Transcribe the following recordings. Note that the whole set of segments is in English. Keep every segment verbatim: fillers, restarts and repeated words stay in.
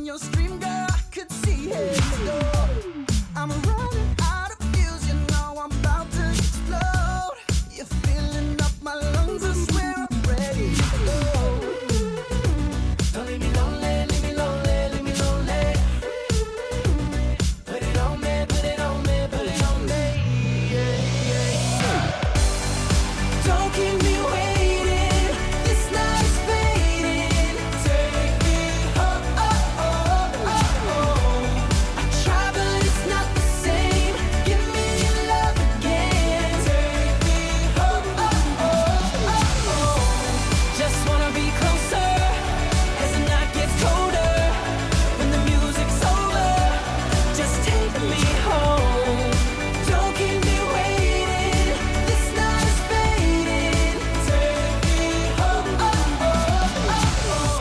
your stream, girl, I could see it. I'm running out of fuels, you know I'm about to explode. You're filling up my lungs, I swear I'm ready to go. Don't leave me lonely, leave me lonely, leave me lonely. Put it on me, put it on me, put it on me. Yeah, yeah, yeah. Don't keep me waiting, this night is fading. Take me home, oh, oh, oh, oh. I try but it's not the same. Give me your love again. Take me home, oh, oh, oh, oh. Just wanna be closer as the night gets colder. When the music's over, just take me home. Don't keep me waiting, this night is fading. Take me home, oh, oh, oh,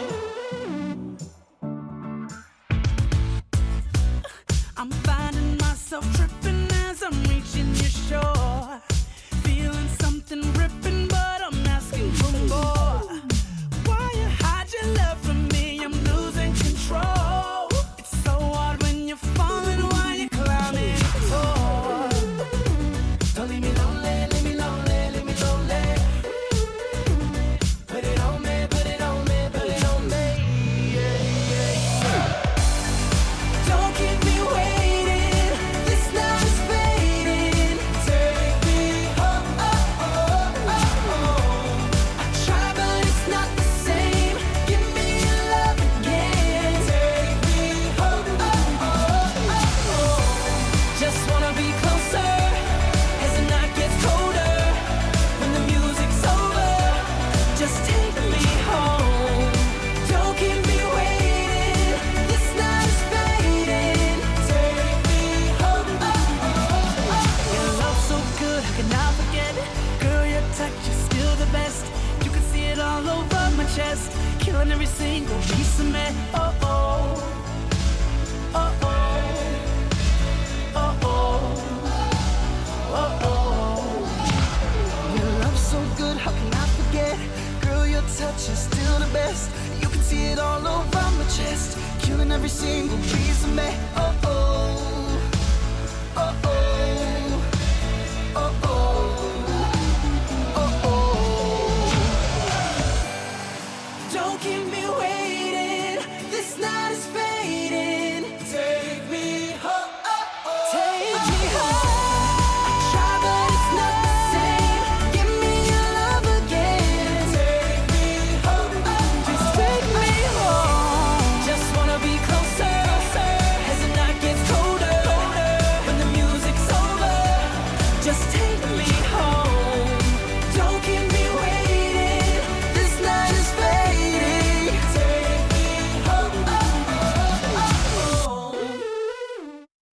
oh. I'm finding myself tripping as I'm reaching your shore. Feeling something ripping, but I'm asking for more. Why you hide your love from me? I'm losing control. It's so hard when you're falling while you're climbing tall. Don't leave me lonely, leave me lonely, leave me lonely. Put it on me, put it on me, put it on me. Yeah, yeah, yeah. Don't keep me waiting, this night is fading. Take me home, oh, oh, oh, oh. I try but it's not the same. Give me your love again. Take me home, oh, oh, oh, oh. Just wanna be closer as the night gets colder. When the music's over, just take me home. Don't keep me waiting, this night is fading. Take me home, oh, oh, oh. Your love so good, how can I forget? Girl, your touch is still the best. You can see it all over my chest, killing every single piece of me. Oh oh, oh oh, oh oh, oh oh. Your love so good, how can I forget? Girl, your touch is still the best. You can see it all over my chest, killing every single piece of me. Oh